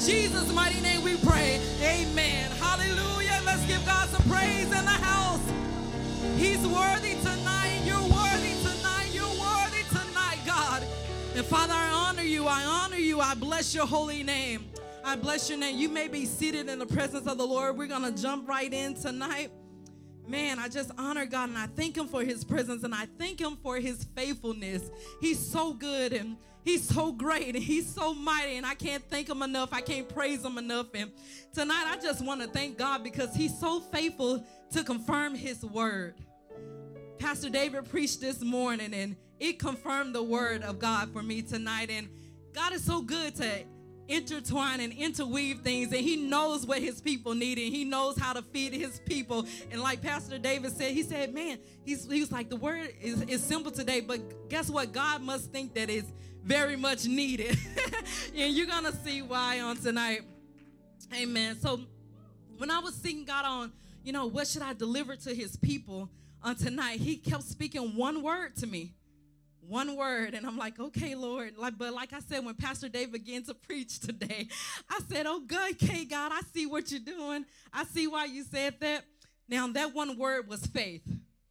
Jesus' mighty name we pray. Amen. Hallelujah. Let's give God some praise in the house. He's worthy tonight. You're worthy tonight. You're worthy tonight, God. And Father, I honor you. I honor you. I bless your holy name. I bless your name. You may be seated in the presence of the Lord. We're going to jump right in tonight. Man, I just honor God, and I thank him for his presence, and I thank him for his faithfulness. He's so good, and he's so great, and he's so mighty, and I can't thank him enough. I can't praise him enough. And tonight, I just want to thank God because he's so faithful to confirm his word. Pastor David preached this morning, and it confirmed the word of God for me tonight. And God is so good to intertwine and interweave things, and he knows what his people need, and he knows how to feed his people. And like Pastor David said, he said, man, he was like, the word is simple today, but guess what? God must think that it's very much needed. And you're gonna see why on tonight. Amen. So when I was seeking God on, what should I deliver to his people on tonight, he kept speaking one word to me. One word, and I'm like, okay, Lord. But like I said, when Pastor Dave began to preach today, I said, oh, good, okay, God, I see what you're doing. I see why you said that. Now, that one word was faith.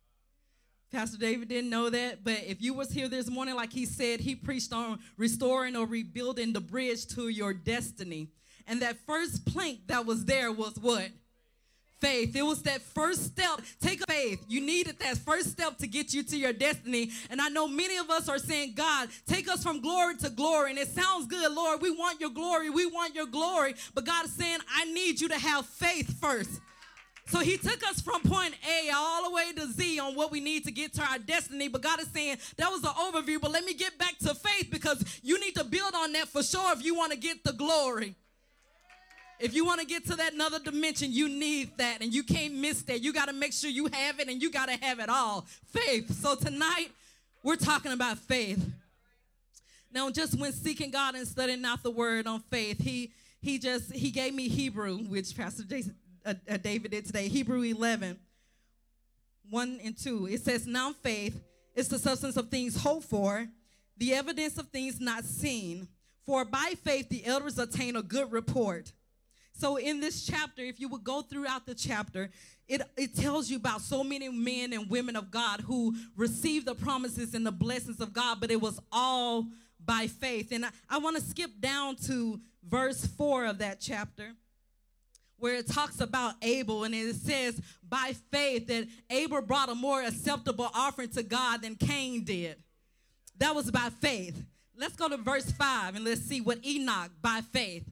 Pastor David didn't know that, but if you was here this morning, like he said, he preached on restoring or rebuilding the bridge to your destiny. And that first plank that was there was what? Faith. It was that first step. Take a faith. You needed that first step to get you to your destiny. And I know many of us are saying, God, take us from glory to glory. And it sounds good, Lord. We want your glory. We want your glory. But God is saying, I need you to have faith first. So he took us from point A all the way to Z on what we need to get to our destiny. But God is saying, that was the overview. But let me get back to faith, because you need to build on that for sure if you want to get the glory. If you want to get to that another dimension, you need that, and you can't miss that. You got to make sure you have it, and you got to have it all. Faith. So tonight, we're talking about faith. Now, just when seeking God and studying out the word on faith, he gave me Hebrew, which Pastor David did today. Hebrew 11, 1 and 2. It says, now faith is the substance of things hoped for, the evidence of things not seen. For by faith the elders attain a good report. So in this chapter, if you would go throughout the chapter, it tells you about so many men and women of God who received the promises and the blessings of God, but it was all by faith. And I want to skip down to verse 4 of that chapter, where it talks about Abel, and it says, by faith, that Abel brought a more acceptable offering to God than Cain did. That was by faith. Let's go to verse 5, and let's see what Enoch, by faith.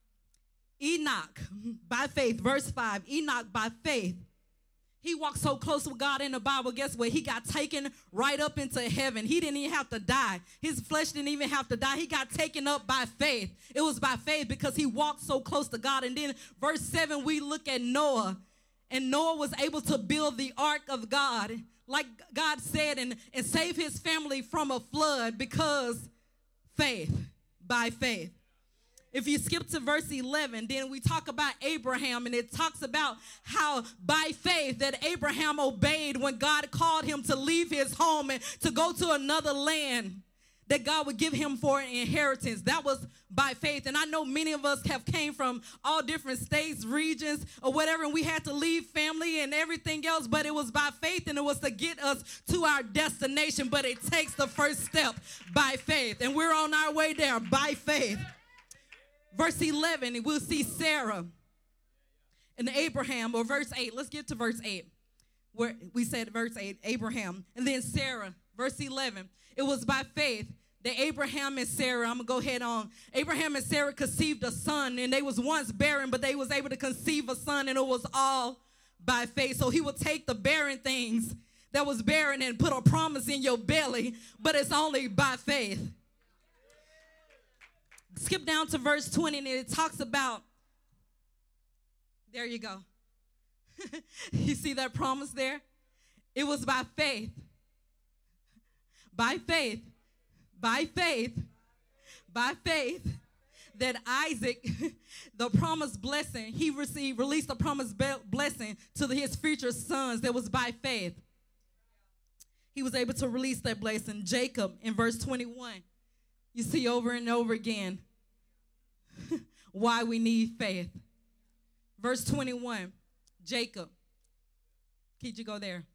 Enoch, by faith, verse 5, Enoch, by faith, he walked so close with God in the Bible. Guess what? He got taken right up into heaven. He didn't even have to die. His flesh didn't even have to die. He got taken up by faith. It was by faith because he walked so close to God. And then verse 7, we look at Noah. And Noah was able to build the ark of God, like God said, and save his family from a flood because faith, by faith. If you skip to verse 11, then we talk about Abraham, and it talks about how by faith that Abraham obeyed when God called him to leave his home and to go to another land that God would give him for an inheritance. That was by faith. And I know many of us have came from all different states, regions, or whatever, and we had to leave family and everything else, but it was by faith, and it was to get us to our destination. But it takes the first step by faith, and we're on our way there by faith. Verse 11, we'll see Sarah and Abraham, or verse 8. Let's get to verse 8, where we said verse 8, Abraham, and then Sarah, verse 11. It was by faith that Abraham and Sarah, I'm going to go ahead on. Abraham and Sarah conceived a son, and they was once barren, but they was able to conceive a son, and it was all by faith. So he would take the barren things that was barren and put a promise in your belly, but it's only by faith. Skip down to verse 20, and it talks about, there you go. You see that promise there? It was by faith. By faith. By faith. By faith that Isaac, the promised blessing, he released the promised blessing to his future sons. That was by faith. He was able to release that blessing. Jacob, in verse 21, you see over and over again, why we need faith. Verse 21, Jacob. Could you go there?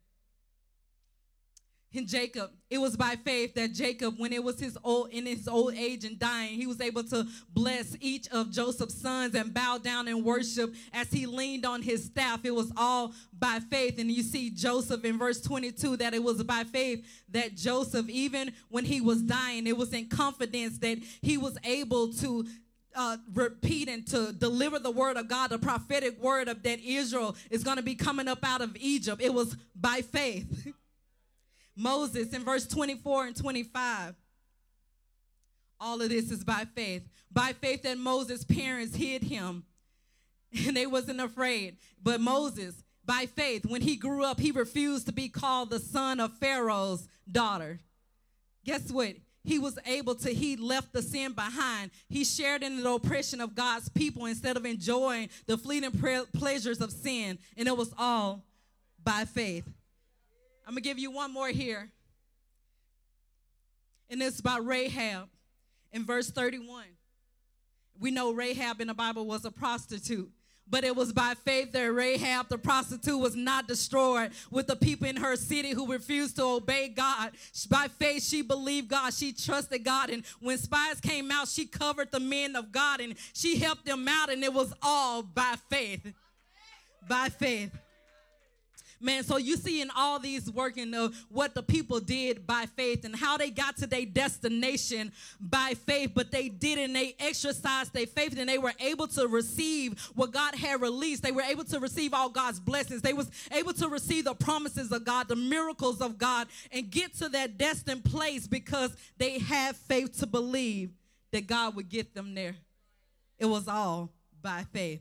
In Jacob, it was by faith that Jacob, when it was in his old age and dying, he was able to bless each of Joseph's sons and bow down and worship as he leaned on his staff. It was all by faith. And you see Joseph in verse 22, that it was by faith that Joseph, even when he was dying, it was in confidence that he was able to repeat and to deliver the word of God, the prophetic word of that Israel is going to be coming up out of Egypt. It was by faith. Moses in verse 24 and 25. All of this is by faith. By faith that Moses' parents hid him and they wasn't afraid. But Moses, by faith, when he grew up, he refused to be called the son of Pharaoh's daughter. Guess what? He left the sin behind. He shared in the oppression of God's people instead of enjoying the fleeting pleasures of sin. And it was all by faith. I'm going to give you one more here. And it's about Rahab in verse 31. We know Rahab in the Bible was a prostitute. But it was by faith that Rahab, the prostitute, was not destroyed with the people in her city who refused to obey God. By faith, she believed God. She trusted God. And when spies came out, she covered the men of God and she helped them out. And it was all by faith. By faith. Man, so you see in all these working of what the people did by faith and how they got to their destination by faith, but they did and they exercised their faith and they were able to receive what God had released. They were able to receive all God's blessings. They was able to receive the promises of God, the miracles of God, and get to that destined place because they had faith to believe that God would get them there. It was all by faith.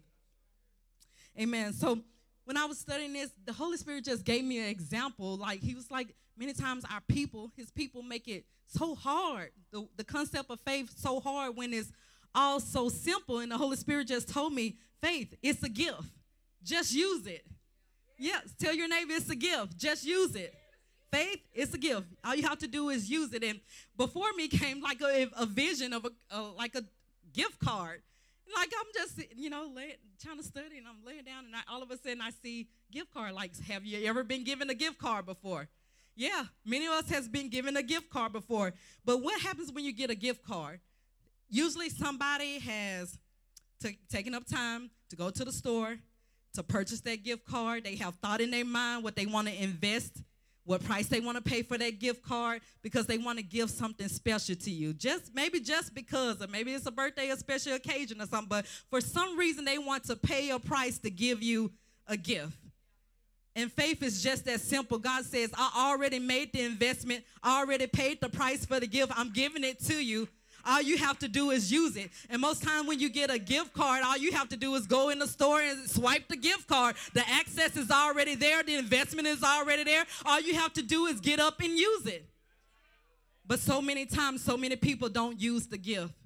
Amen. So when I was studying this, the Holy Spirit just gave me an example. Like, he was like, many times his people make it so hard. The concept of faith so hard when it's all so simple. And the Holy Spirit just told me, faith, it's a gift. Just use it. Yes, tell your neighbor it's a gift. Just use it. Faith, it's a gift. All you have to do is use it. And before me came like a vision of a gift card. Like, I'm just, trying to study, and I'm laying down, and all of a sudden I see gift card. Like, have you ever been given a gift card before? Yeah, many of us has been given a gift card before. But what happens when you get a gift card? Usually somebody has taken up time to go to the store to purchase that gift card. They have thought in their mind what they want to invest, what price they want to pay for that gift card, because they want to give something special to you. Maybe just because, or maybe it's a birthday, a special occasion or something, but for some reason they want to pay a price to give you a gift. And faith is just that simple. God says, I already made the investment. I already paid the price for the gift. I'm giving it to you. All you have to do is use it. And most time when you get a gift card, all you have to do is go in the store and swipe the gift card. The access is already there. The investment is already there. All you have to do is get up and use it. But so many times, so many people don't use the gift.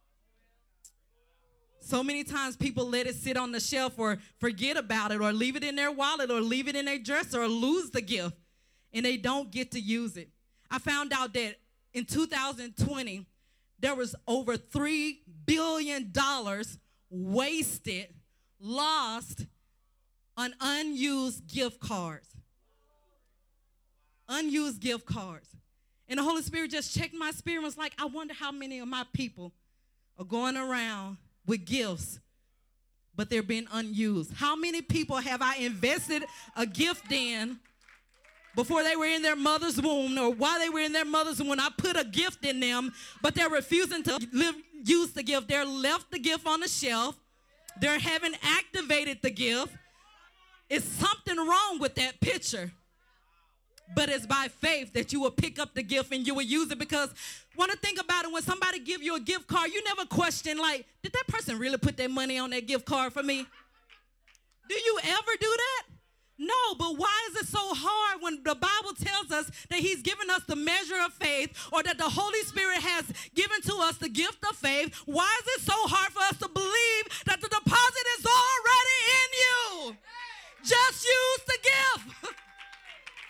So many times people let it sit on the shelf or forget about it or leave it in their wallet or leave it in their dresser or lose the gift, and they don't get to use it. I found out that in 2020, there was over $3 billion wasted, lost on unused gift cards. Unused gift cards. And the Holy Spirit just checked my spirit and was like, I wonder how many of my people are going around with gifts, but they're being unused. How many people have I invested a gift in before they were in their mother's womb, or while they were in their mother's womb, I put a gift in them, but they're refusing to use the gift. They're left the gift on the shelf. They haven't activated the gift. It's something wrong with that picture. But it's by faith that you will pick up the gift and you will use it, because want to think about it, when somebody give you a gift card, you never question, like, did that person really put their money on that gift card for me? Do you ever do that? No, but why is it so hard when the Bible tells us that he's given us the measure of faith, or that the Holy Spirit has given to us the gift of faith? Why is it so hard for us to believe that the deposit is already in you? Just use the gift.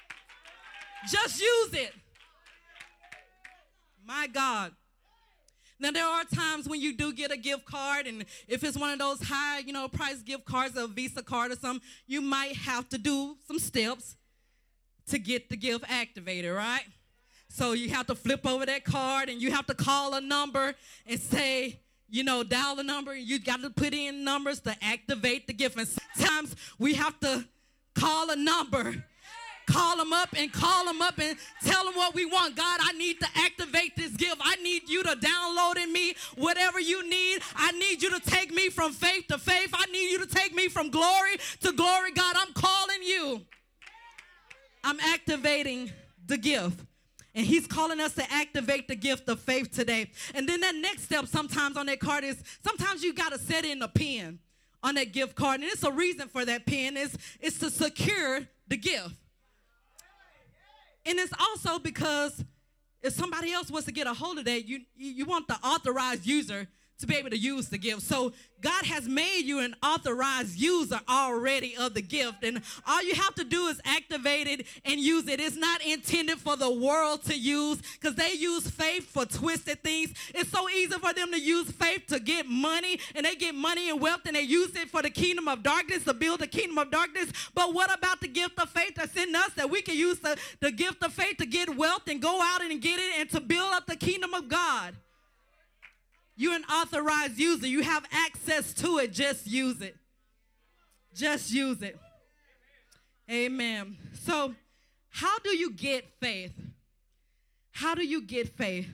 Just use it. My God. Now, there are times when you do get a gift card, and if it's one of those high, price gift cards, a Visa card or something, you might have to do some steps to get the gift activated, right? So you have to flip over that card, and you have to call a number and say, dial the number. You got to put in numbers to activate the gift. And sometimes we have to call a number. Call them up and tell them what we want. God, I need to activate this gift. I need you to download in me whatever you need. I need you to take me from faith to faith. I need you to take me from glory to glory. God, I'm calling you. I'm activating the gift. And he's calling us to activate the gift of faith today. And then that next step sometimes on that card is sometimes you got to set in a pin on that gift card. And it's a reason for that pin. It's to secure the gift. And it's also because if somebody else was to get a hold of that, you want the authorized user to be able to use the gift. So God has made you an authorized user already of the gift. And all you have to do is activate it and use it. It's not intended for the world to use because they use faith for twisted things. It's so easy for them to use faith to get money, and they get money and wealth, and they use it for the kingdom of darkness, to build the kingdom of darkness. But what about the gift of faith that's in us, that we can use the gift of faith to get wealth and go out and get it and to build up the kingdom of God? You're an authorized user. You have access to it. Just use it. Just use it. Amen. So how do you get faith? How do you get faith?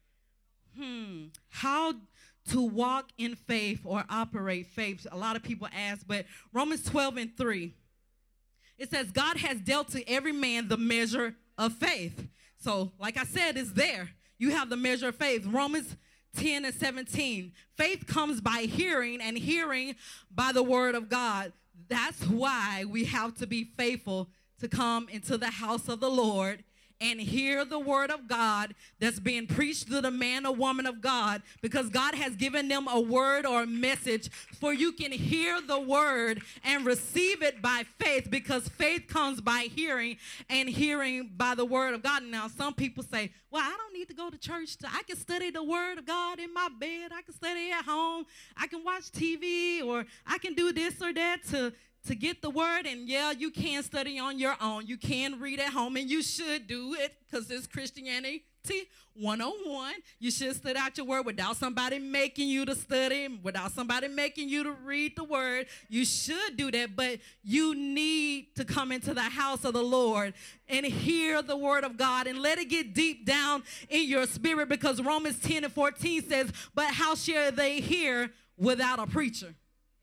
How to walk in faith or operate faith? A lot of people ask, but Romans 12:3, it says, God has dealt to every man the measure of faith. So like I said, it's there. You have the measure of faith. Romans 10:17. Faith comes by hearing, and hearing by the word of God. That's why we have to be faithful to come into the house of the Lord and hear the word of God that's being preached to the man or woman of God, because God has given them a word or a message for you can hear the word and receive it by faith, because faith comes by hearing, and hearing by the word of God. Now, some people say, well, I don't need to go to church. I can study the word of God in my bed. I can study at home. I can watch TV, or I can do this or that to get the word. And yeah, you can study on your own. You can read at home, and you should do it because it's Christianity 101. You should study out your word without somebody making you to study, without somebody making you to read the word. You should do that, but you need to come into the house of the Lord and hear the word of God and let it get deep down in your spirit, because Romans 10:14 says, but how shall they hear without a preacher?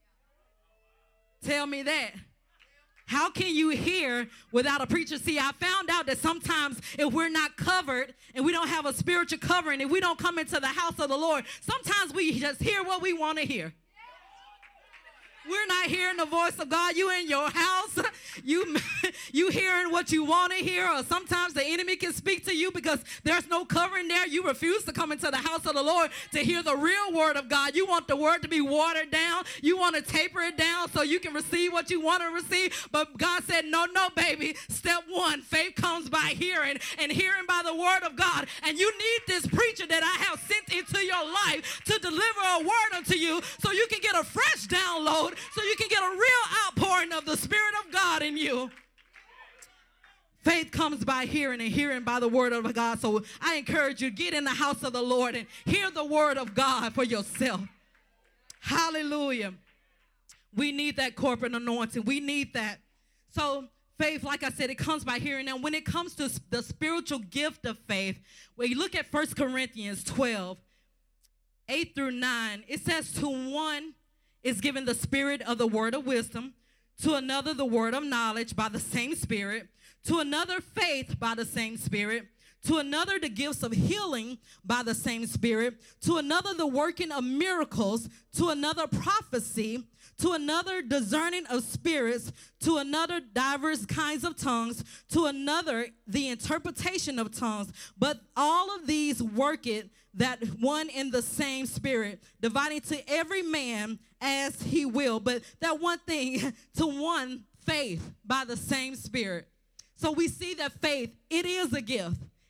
Tell me that. How can you hear without a preacher? See, I found out that sometimes if we're not covered and we don't have a spiritual covering, if we don't come into the house of the Lord, sometimes we just hear what we want to hear. We're not hearing the voice of God. You in your house, you hearing what you want to hear, or sometimes the enemy can speak to you because there's no covering there. You refuse to come into the house of the Lord to hear the real word of God. You want the word to be watered down. You want to taper it down so you can receive what you want to receive. But God said, no, baby. Step one, faith comes by hearing, and hearing by the word of God. And you need this preacher that I have sent into your life to deliver a word unto you so you can get a fresh download, so you can get a real outpouring of the Spirit of God in you. Faith comes by hearing, and hearing by the word of God. So I encourage you, get in the house of the Lord and hear the word of God for yourself. Hallelujah. We need that corporate anointing. We need that. So faith, like I said, it comes by hearing. And when it comes to the spiritual gift of faith, when you look at 1 Corinthians 12, 8-9, it says, to one is given the spirit of the word of wisdom, to another the word of knowledge by the same Spirit, to another faith by the same Spirit, to another the gifts of healing by the same Spirit, to another the working of miracles, to another prophecy, to another discerning of spirits, to another diverse kinds of tongues, to another the interpretation of tongues. But all of these worketh that one in the same Spirit, dividing to every man as he will. But that one thing, to one faith by the same Spirit. So we see that faith, it is a gift.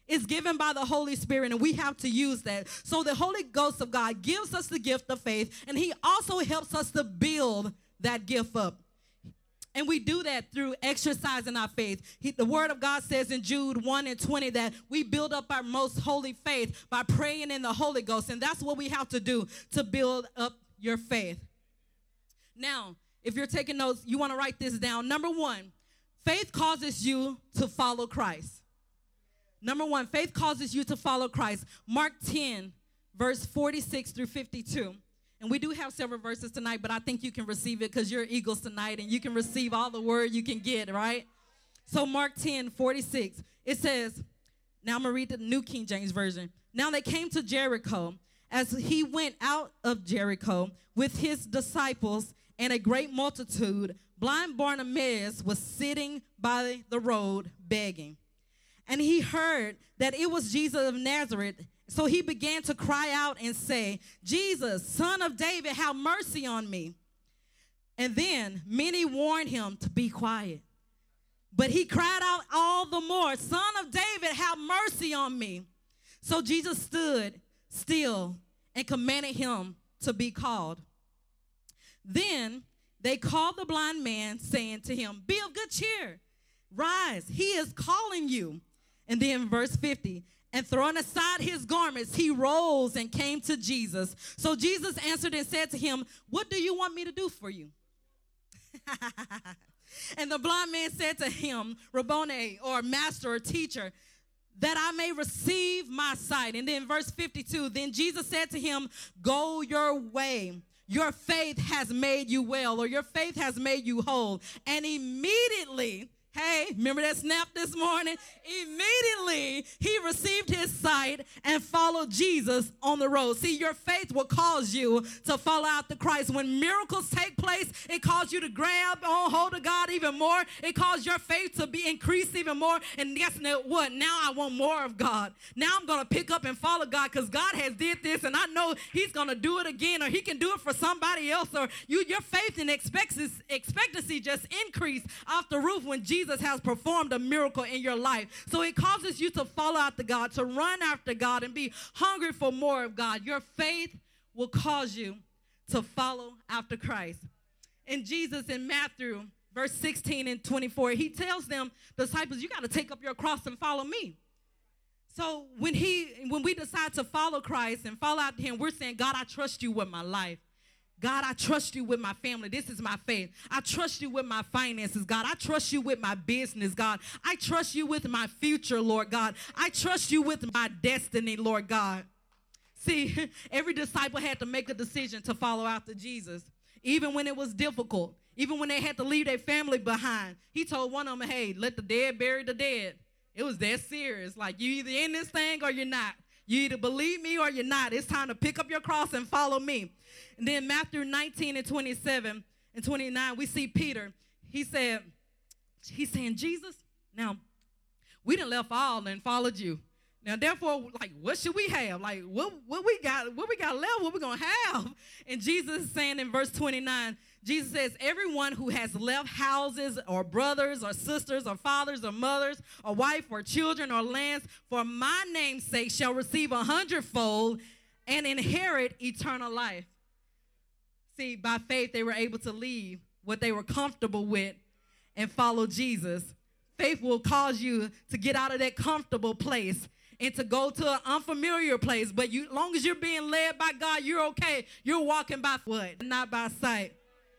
is given by the Holy Spirit, and we have to use that. So the Holy Ghost of God gives us the gift of faith, and he also helps us to build that gift up. And we do that through exercising our faith. The word of God says in Jude 1:20 that we build up our most holy faith by praying in the Holy Ghost. And that's what we have to do to build up your faith. Now, if you're taking notes, you want to write this down. Number one, faith causes you to follow Christ. Number one, faith causes you to follow Christ. Mark 10, verse 46 through 52. And we do have several verses tonight, but I think you can receive it because you're eagles tonight and you can receive all the word you can get, right? So Mark 10, 46, it says, now I'm going to read the New King James Version. Now they came to Jericho. As he went out of Jericho with his disciples and a great multitude, blind Bartimaeus was sitting by the road begging. And he heard that it was Jesus of Nazareth. So he began to cry out and say, Jesus, Son of David, have mercy on me. And then many warned him to be quiet. But he cried out all the more, Son of David, have mercy on me. So Jesus stood still and commanded him to be called. Then they called the blind man, saying to him, be of good cheer. Rise, he is calling you. And then verse 50, and throwing aside his garments, he rose and came to Jesus. So Jesus answered and said to him, what do you want me to do for you? And the blind man said to him, Rabboni, or master or teacher, that I may receive my sight. And then verse 52, then Jesus said to him, go your way. Your faith has made you well, or your faith has made you whole. And immediately, hey, remember that snap this morning? Immediately, he received his sight and followed Jesus on the road. See, your faith will cause you to follow after Christ. When miracles take place, it calls you to grab on hold of God even more. It calls your faith to be increased even more. And guess what? Now I want more of God. Now I'm going to pick up and follow God because God has did this, and I know he's going to do it again, or he can do it for somebody else, or your faith and expectancy just increase off the roof when Jesus has performed a miracle in your life. So it causes you to follow after God, to run after God, and be hungry for more of God. Your faith will cause you to follow after Christ. And Jesus in Matthew, verse 16 and 24, he tells them, disciples, you got to take up your cross and follow me. So when we decide to follow Christ and follow after him, we're saying, God, I trust you with my life. God, I trust you with my family. This is my faith. I trust you with my finances, God. I trust you with my business, God. I trust you with my future, Lord God. I trust you with my destiny, Lord God. See, every disciple had to make a decision to follow after Jesus, even when it was difficult, even when they had to leave their family behind. He told one of them, hey, let the dead bury the dead. It was that serious. Like, you either in this thing or you're not. You either believe me or you're not. It's time to pick up your cross and follow me. And then Matthew 19 and 27 and 29, we see Peter. He's saying, Jesus, now, we done left all and followed you. Now, therefore, like, what should we have? Like, what we got left, what we going to have? And Jesus is saying in verse 29, Jesus says, everyone who has left houses or brothers or sisters or fathers or mothers or wife or children or lands for my name's sake shall receive 100-fold and inherit eternal life. See, by faith, they were able to leave what they were comfortable with and follow Jesus. Faith will cause you to get out of that comfortable place and to go to an unfamiliar place. But as long as you're being led by God, you're okay. You're walking by what? Not by sight.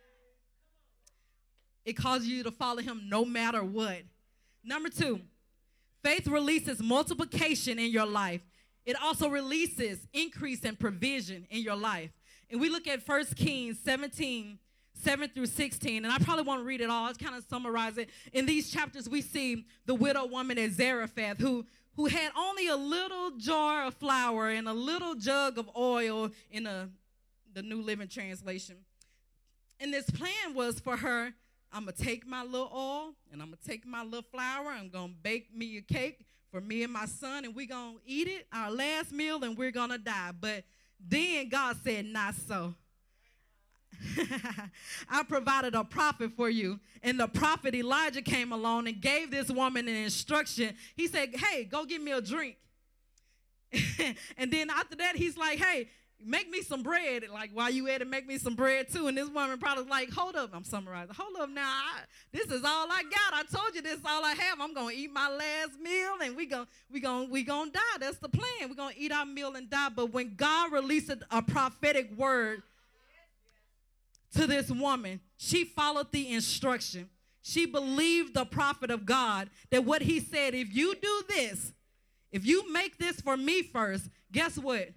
It causes you to follow him no matter what. Number 2, faith releases multiplication in your life. It also releases increase and provision in your life. And we look at 1 Kings 17, 7 through 16, and I probably won't read it all. I'll kind of summarize it. In these chapters, we see the widow woman at Zarephath who had only a little jar of flour and a little jug of oil in the New Living Translation. And this plan was for her, I'm going to take my little oil and I'm going to take my little flour. I'm going to bake me a cake for me and my son, and we're going to eat it, our last meal, and we're going to die. But then God said, not so. I provided a prophet for you. And the prophet Elijah came along and gave this woman an instruction. He said, hey, go get me a drink. And then after that, he's like, hey, make me some bread. Like, while you at it, make me some bread too. And this woman probably like, hold up. I'm summarizing. Hold up now. This is all I got. I told you this is all I have. I'm going to eat my last meal and we gonna die. That's the plan. We're going to eat our meal and die. But when God released a prophetic word to this woman, she followed the instruction. She believed the prophet of God, that what he said, if you do this, if you make this for me first, guess what?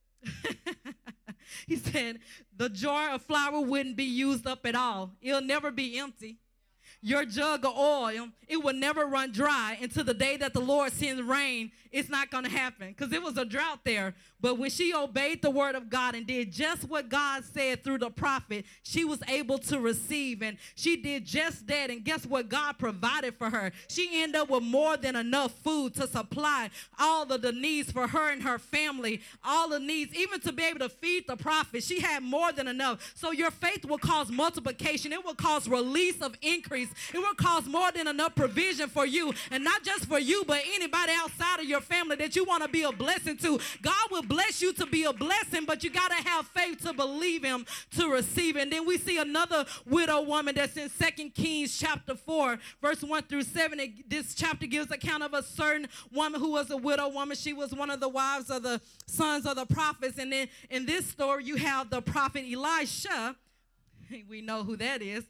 He said the jar of flour wouldn't be used up at all. It'll never be empty. Your jug of oil, it will never run dry until the day that the Lord sends rain. It's not going to happen because it was a drought there. But when she obeyed the word of God and did just what God said through the prophet, she was able to receive. And she did just that. And guess what? God provided for her. She ended up with more than enough food to supply all of the needs for her and her family, all the needs, even to be able to feed the prophet. She had more than enough. So your faith will cause multiplication. It will cause release of increase. It will cause more than enough provision for you. And not just for you, but anybody outside of your family that you want to be a blessing to. God will bless you to be a blessing, but you got to have faith to believe him to receive it. And then we see another widow woman that's in 2 Kings chapter 4, verse 1 through 7. This chapter gives account of a certain woman who was a widow woman. She was one of the wives of the sons of the prophets. And then in this story, you have the prophet Elisha. We know who that is.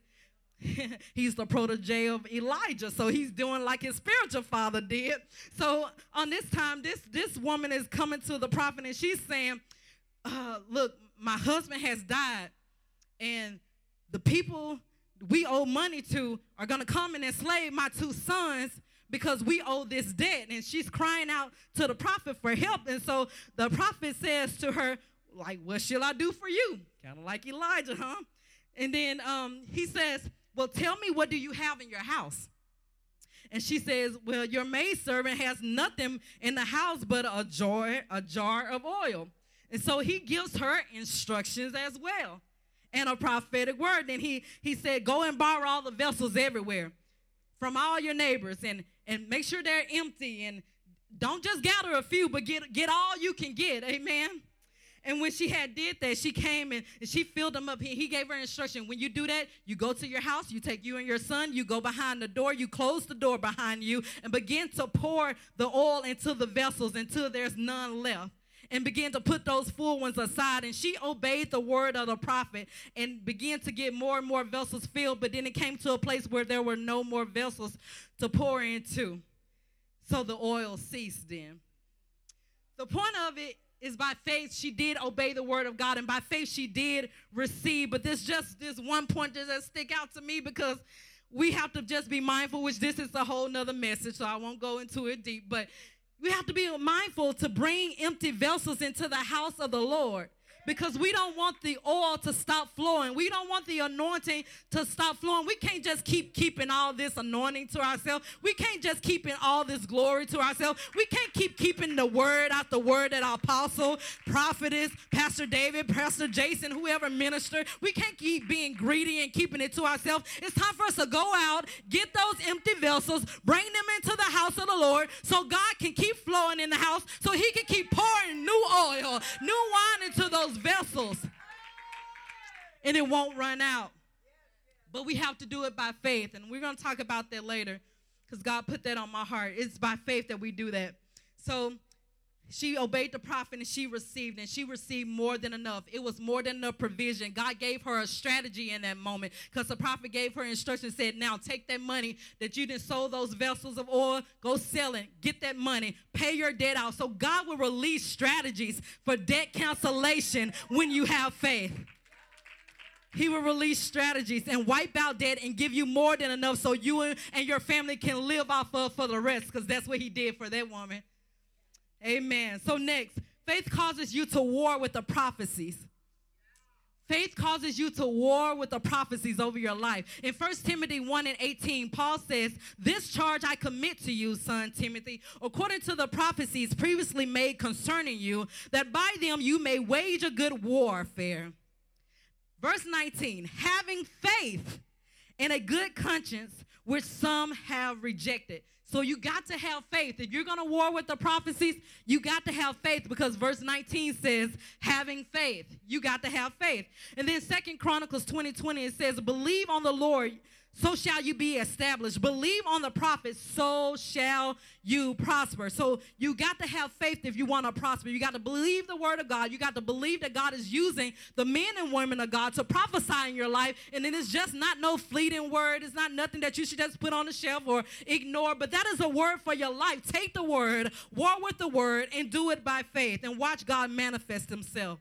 He's the protege of Elijah, so he's doing like his spiritual father did. So on this time, this woman is coming to the prophet, and she's saying, look, my husband has died, and the people we owe money to are going to come and enslave my 2 sons because we owe this debt. And she's crying out to the prophet for help. And so the prophet says to her, like, what shall I do for you? Kind of like Elijah, huh? And then he says, well, tell me, what do you have in your house? And she says, well, your maidservant has nothing in the house but a jar of oil. And so he gives her instructions as well and a prophetic word. And he said, go and borrow all the vessels everywhere from all your neighbors and make sure they're empty. And don't just gather a few, but get all you can get. Amen. And when she had did that, she came and she filled them up. He gave her instruction. When you do that, you go to your house, you take you and your son, you go behind the door, you close the door behind you, and begin to pour the oil into the vessels until there's none left. And begin to put those full ones aside. And she obeyed the word of the prophet and began to get more and more vessels filled. But then it came to a place where there were no more vessels to pour into. So the oil ceased then. The point of it is by faith she did obey the word of God, and by faith she did receive. But this one point that just stick out to me, because we have to just be mindful, which this is a whole nother message, so I won't go into it deep, but we have to be mindful to bring empty vessels into the house of the Lord. Because we don't want the oil to stop flowing. We don't want the anointing to stop flowing. We can't just keep keeping all this anointing to ourselves. We can't just keeping all this glory to ourselves. We can't keep keeping the word out the word that our apostle, prophetess, Pastor David, Pastor Jason, whoever ministered. We can't keep being greedy and keeping it to ourselves. It's time for us to go out, get those empty vessels, bring them into the house of the Lord so God can keep flowing in the house, so he can keep pouring new oil, new wine into those vessels, and it won't run out. But we have to do it by faith, and we're going to talk about that later because God put that on my heart. It's by faith that we do that. So she obeyed the prophet, and she received more than enough. It was more than enough provision. God gave her a strategy in that moment, because the prophet gave her instructions, said, now take that money that you didn't sold those vessels of oil, go sell it, get that money, pay your debt out. So God will release strategies for debt cancellation when you have faith. He will release strategies and wipe out debt and give you more than enough so you and your family can live off of for the rest, because that's what he did for that woman. Amen. So next, faith causes you to war with the prophecies. Faith causes you to war with the prophecies over your life. In 1 Timothy 1:18, Paul says, this charge I commit to you, son Timothy, according to the prophecies previously made concerning you, that by them you may wage a good warfare. Verse 19, having faith and a good conscience, which some have rejected. So you got to have faith. If you're going to war with the prophecies, you got to have faith, because verse 19 says, having faith. You got to have faith. And then 2 Chronicles 20:20, it says, believe on the Lord, so shall you be established. Believe on the prophets, so shall you prosper. So you got to have faith if you want to prosper. You got to believe the word of God. You got to believe that God is using the men and women of God to prophesy in your life. And then it's just not no fleeting word. It's not nothing that you should just put on the shelf or ignore. But that is a word for your life. Take the word, war with the word, and do it by faith. And watch God manifest himself.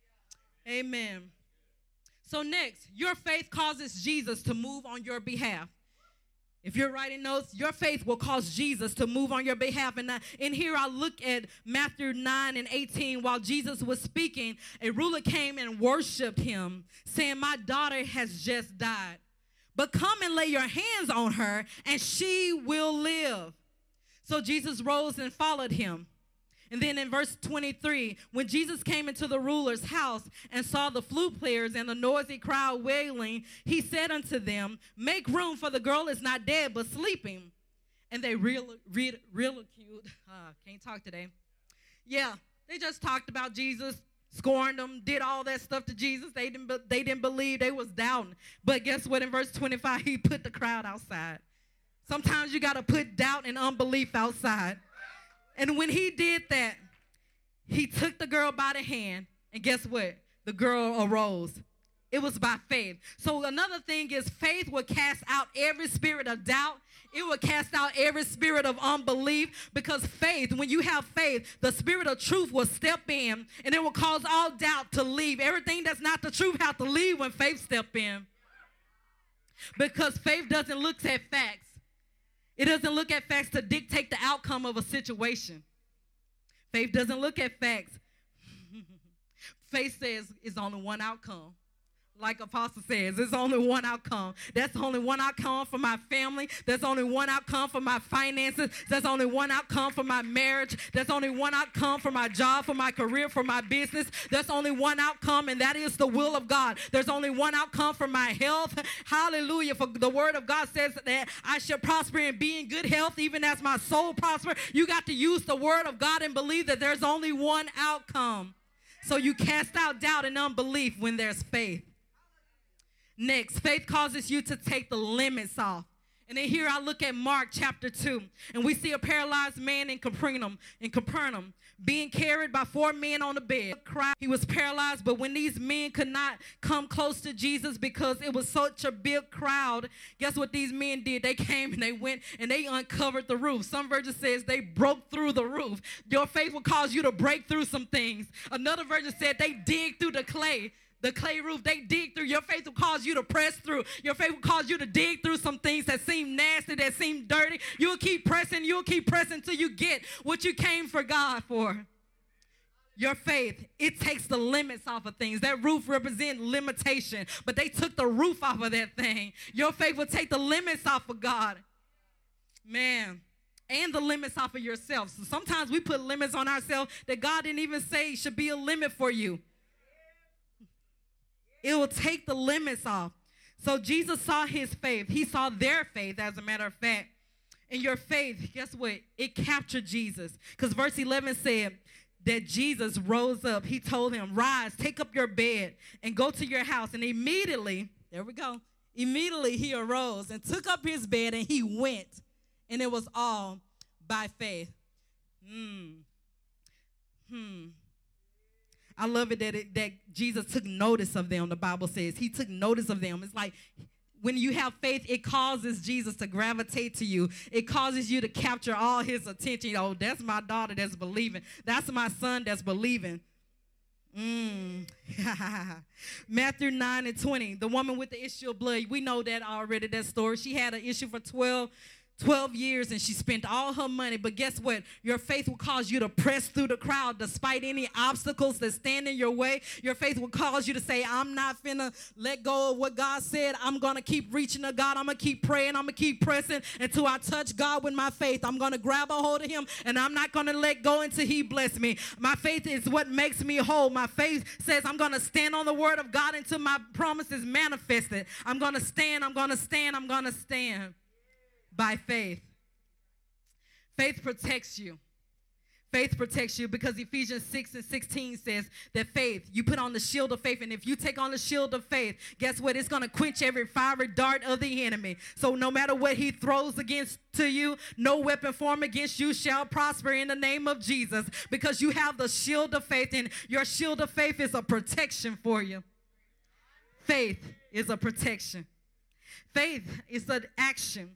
Amen. So next, your faith causes Jesus to move on your behalf. If you're writing notes, your faith will cause Jesus to move on your behalf. And in here, I look at Matthew 9:18. While Jesus was speaking, a ruler came and worshiped him, saying, my daughter has just died. But come and lay your hands on her, and she will live. So Jesus rose and followed him. And then in verse 23, when Jesus came into the ruler's house and saw the flute players and the noisy crowd wailing, he said unto them, make room, for the girl is not dead, but sleeping. And they ridiculed. Can't talk today. Yeah, they just talked about Jesus, scorned him, did all that stuff to Jesus. They didn't believe. They was doubting. But guess what? In verse 25, he put the crowd outside. Sometimes you got to put doubt and unbelief outside. And when he did that, he took the girl by the hand, and guess what? The girl arose. It was by faith. So another thing is, faith will cast out every spirit of doubt. It will cast out every spirit of unbelief, because faith, when you have faith, the spirit of truth will step in, and it will cause all doubt to leave. Everything that's not the truth has to leave when faith steps in, because faith doesn't look at facts. It doesn't look at facts to dictate the outcome of a situation. Faith doesn't look at facts. Faith says it's only one outcome. Like Apostle says, there's only one outcome. That's only one outcome for my family. There's only one outcome for my finances. There's only one outcome for my marriage. There's only one outcome for my job, for my career, for my business. There's only one outcome, and that is the will of God. There's only one outcome for my health. Hallelujah. For the word of God says that I shall prosper and be in good health, even as my soul prosper. You got to use the word of God and believe that there's only one outcome. So you cast out doubt and unbelief when there's faith. Next, faith causes you to take the limits off. And then here I look at Mark chapter 2, and we see a paralyzed man in Capernaum, being carried by 4 men on a bed. He was paralyzed, but when these men could not come close to Jesus because it was such a big crowd, guess what these men did? They came and they went and they uncovered the roof. Some version says they broke through the roof. Your faith will cause you to break through some things. Another version said they dig through the clay roof. They dig through. Your faith will cause you to press through. Your faith will cause you to dig through some things that seem nasty, that seem dirty. You'll keep pressing till you get what you came for God for. Your faith, it takes the limits off of things. That roof represents limitation, but they took the roof off of that thing. Your faith will take the limits off of God. Man. And the limits off of yourself. So sometimes we put limits on ourselves that God didn't even say should be a limit for you. It will take the limits off. So Jesus saw his faith. He saw their faith, as a matter of fact. And your faith, guess what? It captured Jesus. Because verse 11 said that Jesus rose up. He told him, rise, take up your bed, and go to your house. And immediately, there we go. Immediately he arose and took up his bed, and he went. And it was all by faith. I love it that Jesus took notice of them, the Bible says. He took notice of them. It's like when you have faith, it causes Jesus to gravitate to you. It causes you to capture all his attention. Oh, that's my daughter that's believing. That's my son that's believing. Matthew 9:20, the woman with the issue of blood. We know that already, that story. She had an issue for 12 12 years and she spent all her money. But guess what? Your faith will cause you to press through the crowd despite any obstacles that stand in your way. Your faith will cause you to say, I'm not finna let go of what God said. I'm going to keep reaching to God. I'm going to keep praying. I'm going to keep pressing until I touch God with my faith. I'm going to grab a hold of him and I'm not going to let go until he bless me. My faith is what makes me whole. My faith says I'm going to stand on the word of God until my promise is manifested. I'm going to stand. I'm going to stand. I'm going to stand. By faith. Faith protects you. Faith protects you because Ephesians 6:16 says that faith, you put on the shield of faith, and if you take on the shield of faith, guess what? It's going to quench every fiery dart of the enemy. So no matter what he throws against to you, no weapon formed against you shall prosper in the name of Jesus, because you have the shield of faith, and your shield of faith is a protection for you. Faith is a protection. Faith is an action.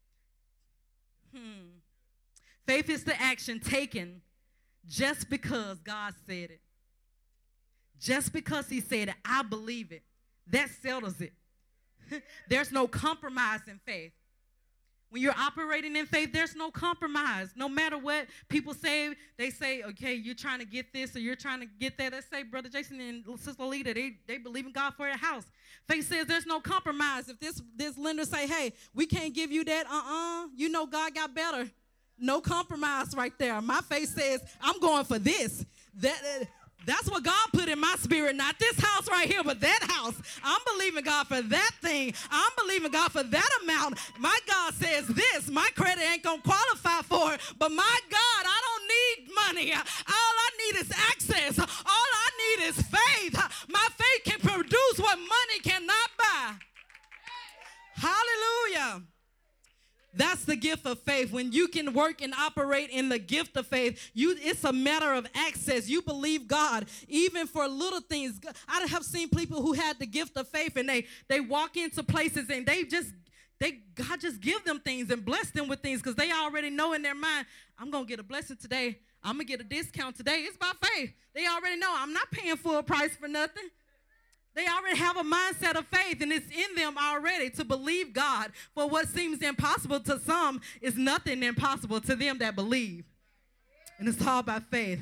Faith is the action taken just because God said it. Just because he said it, I believe it. That settles it. There's no compromise in faith. When you're operating in faith, there's no compromise. No matter what people say, they say, okay, you're trying to get this or you're trying to get that. Let's say Brother Jason and Sister Lita, they believe in God for their house. Faith says there's no compromise. If this lender say, hey, we can't give you that, you know God got better. No compromise right there. My faith says I'm going for this. That's what God put in my spirit, not this house right here, but that house. I'm believing God for that thing. I'm believing God for that amount. My God says this. My credit ain't going to qualify for it, but my God, I don't need money. All I need is access. All I need is faith. My faith can produce what money cannot buy. Hallelujah. That's the gift of faith. When you can work and operate in the gift of faith, it's a matter of access. You believe God, even for little things. I have seen people who had the gift of faith, and they walk into places and God just give them things and bless them with things because they already know in their mind, I'm going to get a blessing today. I'm going to get a discount today. It's by faith. They already know I'm not paying full price for nothing. They already have a mindset of faith, and it's in them already to believe God. For what seems impossible to some is nothing impossible to them that believe. And it's all by faith.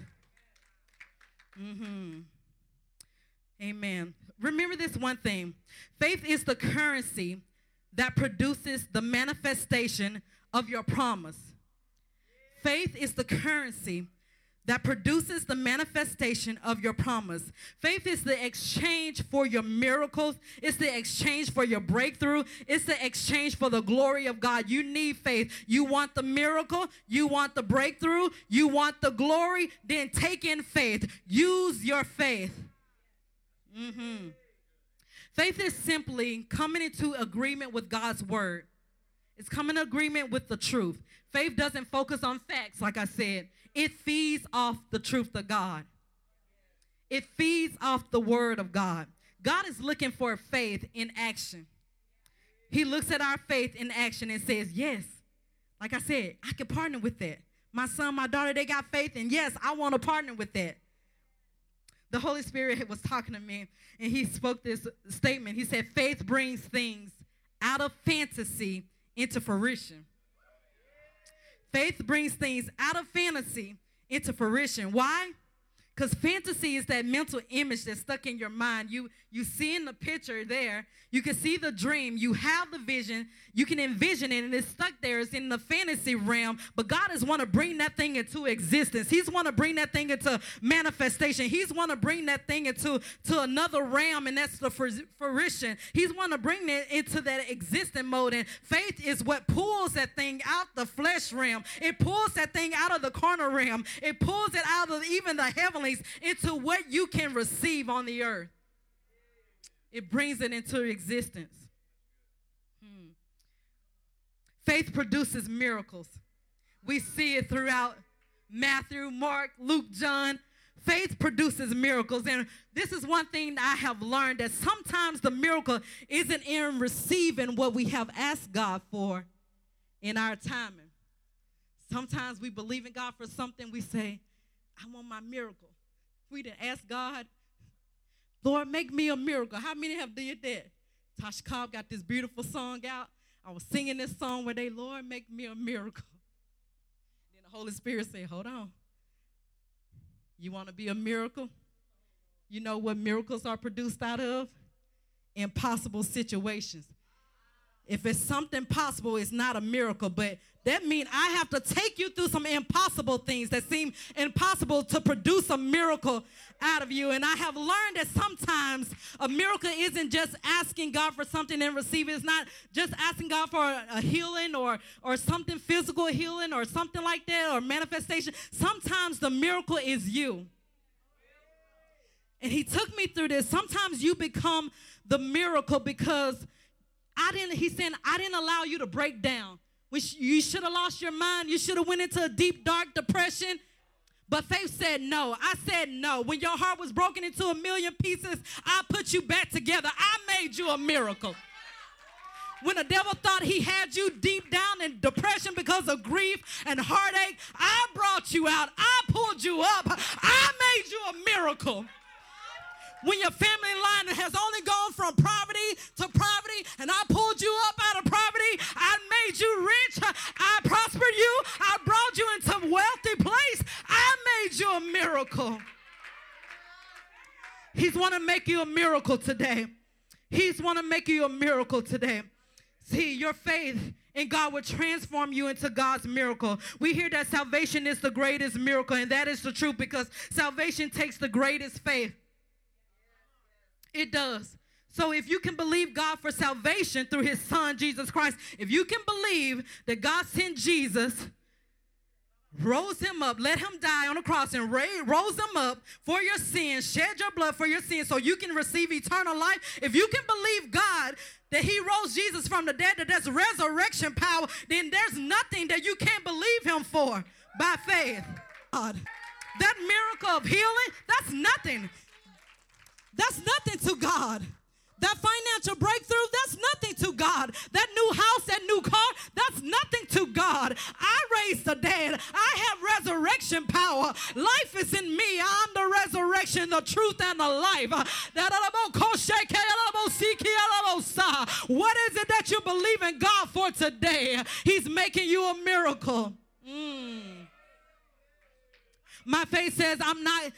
Amen. Remember this one thing. Faith is the currency that produces the manifestation of your promise. Faith is the currency that produces the manifestation of your promise. Faith is the exchange for your miracles. It's the exchange for your breakthrough. It's the exchange for the glory of God. You need faith. You want the miracle. You want the breakthrough. You want the glory. Then take in faith. Use your faith. Faith is simply coming into agreement with God's word. It's coming in agreement with the truth. Faith doesn't focus on facts, like I said. It feeds off the truth of God. It feeds off the word of God. God is looking for faith in action. He looks at our faith in action and says, yes, like I said, I can partner with that. My son, my daughter, they got faith, and yes, I want to partner with that. The Holy Spirit was talking to me, and he spoke this statement. He said, faith brings things out of fantasy into fruition. Faith brings things out of fantasy into fruition. Why? Because fantasy is that mental image that's stuck in your mind. You see in the picture there. You can see the dream. You have the vision. You can envision it, and it's stuck there. It's in the fantasy realm. But God is want to bring that thing into existence. He's want to bring that thing into manifestation. He's want to bring that thing into another realm, and that's the fruition. He's want to bring it into that existing mode. And faith is what pulls that thing out the flesh realm. It pulls that thing out of the carnal realm. It pulls it out of even the heavenlies into what you can receive on the earth. It brings it into existence. Faith produces miracles. We see it throughout Matthew, Mark, Luke, John. Faith produces miracles. And this is one thing I have learned, that sometimes the miracle isn't in receiving what we have asked God for in our timing. Sometimes we believe in God for something. We say, I want my miracle. We didn't ask God, Lord, make me a miracle. How many have did that? Tasha Cobb got this beautiful song out. I was singing this song where they, Lord, make me a miracle. Then the Holy Spirit said, hold on. You want to be a miracle? You know what miracles are produced out of? Impossible situations. If it's something possible, it's not a miracle, but that means I have to take you through some impossible things that seem impossible to produce a miracle out of you. And I have learned that sometimes a miracle isn't just asking God for something and receiving. It's not just asking God for a healing or something physical healing or something like that or manifestation. Sometimes the miracle is you. And he took me through this. Sometimes you become the miracle because he's saying, I didn't allow you to break down. You should have lost your mind. You should have went into a deep, dark depression. But faith said no. I said no. When your heart was broken into a million pieces, I put you back together. I made you a miracle. When the devil thought he had you deep down in depression because of grief and heartache, I brought you out. I pulled you up. I made you a miracle. When your family line has only gone from poverty to poverty, and I pulled you up out of poverty, I made you rich, I prospered you, I brought you into a wealthy place, I made you a miracle. He's want to make you a miracle today. He's want to make you a miracle today. See, your faith in God will transform you into God's miracle. We hear that salvation is the greatest miracle, and that is the truth because salvation takes the greatest faith. It does. So if you can believe God for salvation through his son, Jesus Christ, if you can believe that God sent Jesus, rose him up, let him die on the cross and rose him up for your sins, shed your blood for your sins so you can receive eternal life, if you can believe God that he rose Jesus from the dead, that there's resurrection power, then there's nothing that you can't believe him for by faith. God, that miracle of healing, that's nothing. That's nothing to God. That financial breakthrough, that's nothing to God. That new house, that new car, that's nothing to God. I raised the dead. I have resurrection power. Life is in me. I'm the resurrection, the truth, and the life. What is it that you believe in God for today? He's making you a miracle. My faith says I'm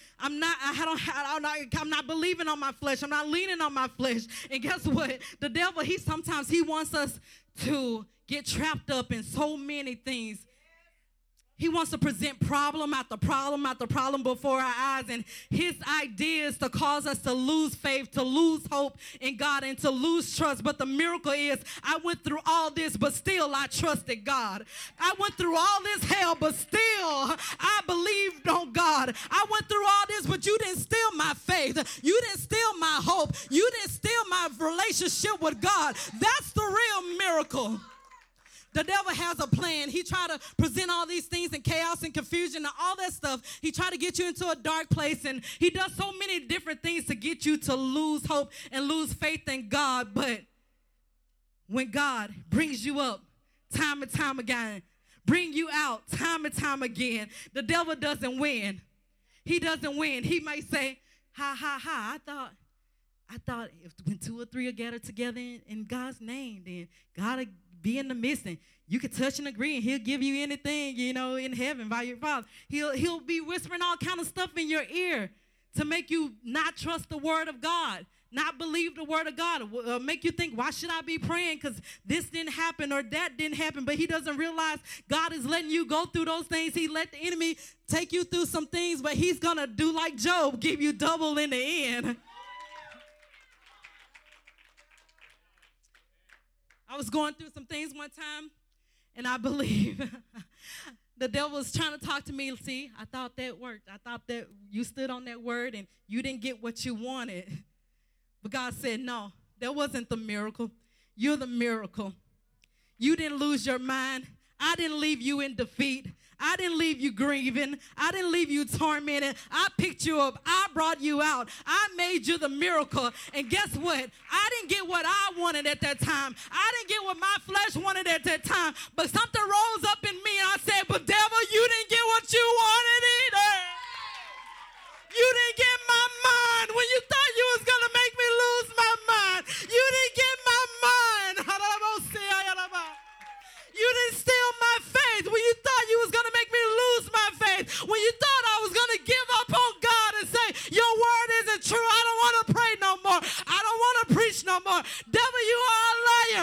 not believing on my flesh. I'm not leaning on my flesh. And guess what? The devil, he wants us to get trapped up in so many things. He wants to present problem after problem after problem before our eyes. And his idea is to cause us to lose faith, to lose hope in God, and to lose trust. But the miracle is I went through all this, but still I trusted God. I went through all this hell, but still I believed on God. I went through all this, but you didn't steal my faith. You didn't steal my hope. You didn't steal my relationship with God. That's the real miracle. The devil has a plan. He tried to present all these things in chaos and confusion and all that stuff. He tried to get you into a dark place, and he does so many different things to get you to lose hope and lose faith in God. But when God brings you up time and time again, bring you out time and time again, the devil doesn't win. He doesn't win. He might say, ha, ha, ha, I thought if when two or three are gathered together in God's name, then God will be in the midst, and you can touch and agree, and he'll give you anything, in heaven by your Father. He'll be whispering all kind of stuff in your ear to make you not trust the word of God, not believe the word of God, make you think, why should I be praying because this didn't happen or that didn't happen? But he doesn't realize God is letting you go through those things. He let the enemy take you through some things, but he's going to do like Job, give you double in the end. I was going through some things one time, and I believe the devil was trying to talk to me. See, I thought that worked. I thought that you stood on that word, and you didn't get what you wanted. But God said, no, that wasn't the miracle. You're the miracle. You didn't lose your mind. I didn't leave you in defeat. I didn't leave you grieving. I didn't leave you tormented. I picked you up. I brought you out. I made you the miracle. And guess what? I didn't get what I wanted at that time. I didn't get what my flesh wanted at that time. But something rose up in me, and I said, but devil, you didn't get what you wanted either. You didn't get my mind when you thought you was going to make me lose my mind. You didn't get my mind.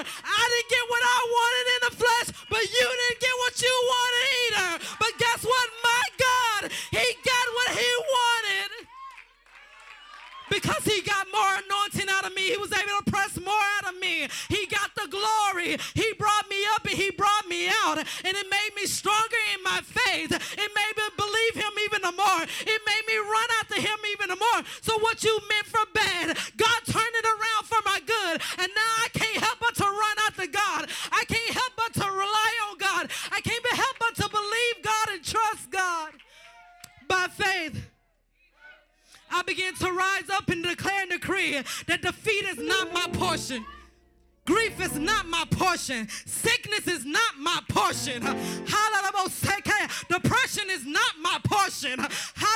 I didn't get what I wanted in the flesh, but you didn't get what you wanted either. But guess what? My God, he got what he wanted. Because he got more anointing out of me. He was able to press more out of me. He got the glory. He brought me up and he brought me out. And it made me stronger in my faith. It made me believe him even more. It made me run after him even more. So what you meant for bad, God turned it around for my good. And now I can't help but to run after God. I can't help but to rely on God. I can't help but to believe God and trust God by faith. I began to rise up and declare and decree that defeat is not my portion. Grief is not my portion. Sickness is not my portion. Depression is not my portion. None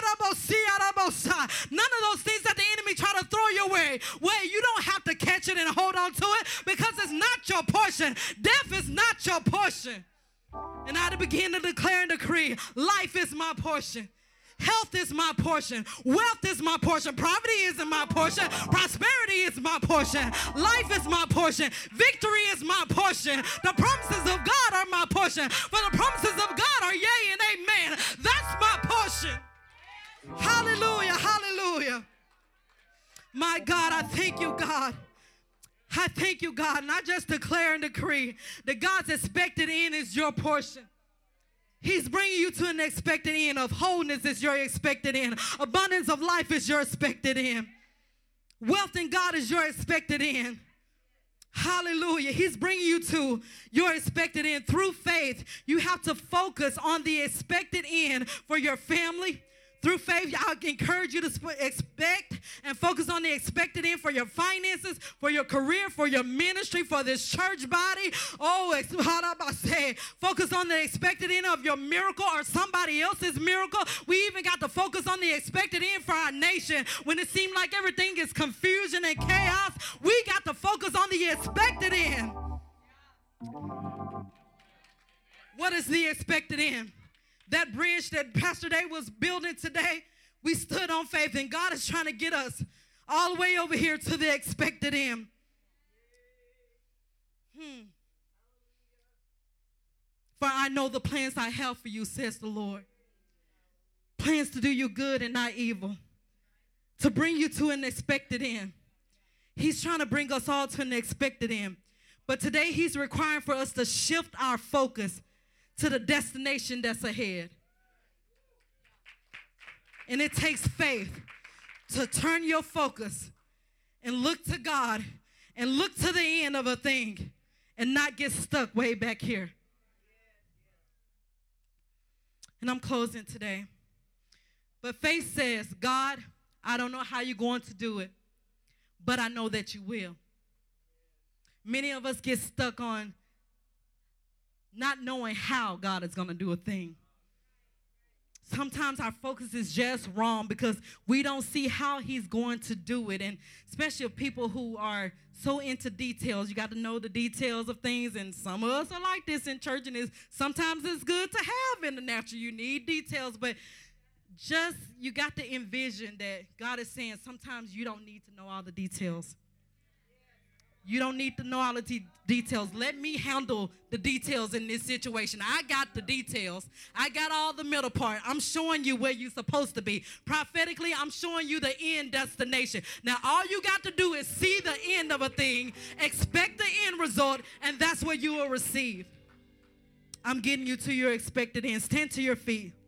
of those things that the enemy try to throw your way, where you don't have to catch it and hold on to it because it's not your portion. Death is not your portion. And I began to declare and decree, life is my portion. Health is my portion. Wealth is my portion. Poverty isn't my portion. Prosperity is my portion. Life is my portion. Victory is my portion. The promises of God are my portion. For the promises of God are yea and amen. That's my portion. Hallelujah, hallelujah. My God, I thank you, God. I thank you, God. And I just declare and decree that God's expected end is your portion. He's bringing you to an expected end of wholeness is your expected end. Abundance of life is your expected end. Wealth in God is your expected end. Hallelujah. He's bringing you to your expected end. Through faith, you have to focus on the expected end for your family. Through faith, I encourage you to expect and focus on the expected end for your finances, for your career, for your ministry, for this church body. Oh, focus on the expected end of your miracle or somebody else's miracle. We even got to focus on the expected end for our nation. When it seemed like everything is confusion and chaos, we got to focus on the expected end. What is the expected end? That bridge that Pastor Dave was building today, we stood on faith, and God is trying to get us all the way over here to the expected end. For I know the plans I have for you, says the Lord. Plans to do you good and not evil, to bring you to an expected end. He's trying to bring us all to an expected end. But today he's requiring for us to shift our focus to the destination that's ahead. And it takes faith to turn your focus and look to God and look to the end of a thing and not get stuck way back here. And I'm closing today. But faith says, God, I don't know how you're going to do it, but I know that you will. Many of us get stuck on not knowing how God is going to do a thing. Sometimes our focus is just wrong because we don't see how he's going to do it. And especially people who are so into details. You got to know the details of things. And some of us are like this in church. And sometimes it's good to have in the natural. You need details. But just you got to envision that God is saying sometimes you don't need to know all the details. You don't need to know all the details. Let me handle the details in this situation. I got the details. I got all the middle part. I'm showing you where you're supposed to be. Prophetically, I'm showing you the end destination. Now, all you got to do is see the end of a thing, expect the end result, and that's what you will receive. I'm getting you to your expected end. Stand to your feet.